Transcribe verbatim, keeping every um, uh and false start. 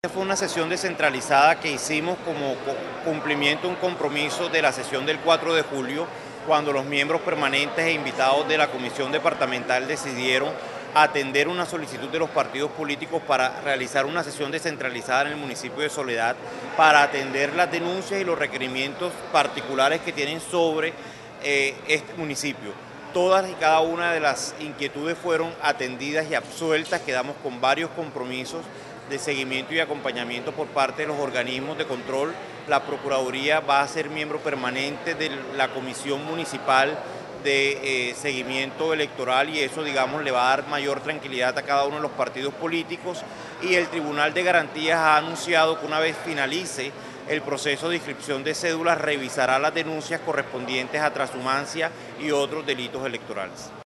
Fue una sesión descentralizada que hicimos como cumplimiento de un compromiso de la sesión del cuatro de julio, cuando los miembros permanentes e invitados de la Comisión Departamental decidieron atender una solicitud de los partidos políticos para realizar una sesión descentralizada en el municipio de Soledad para atender las denuncias y los requerimientos particulares que tienen sobre eh, este municipio. Todas y cada una de las inquietudes fueron atendidas y absueltas, quedamos con varios compromisos de seguimiento y acompañamiento por parte de los organismos de control. La Procuraduría va a ser miembro permanente de la Comisión Municipal de eh, Seguimiento Electoral y eso, digamos, le va a dar mayor tranquilidad a cada uno de los partidos políticos, y el Tribunal de Garantías ha anunciado que una vez finalice el proceso de inscripción de cédulas revisará las denuncias correspondientes a trashumancia y otros delitos electorales.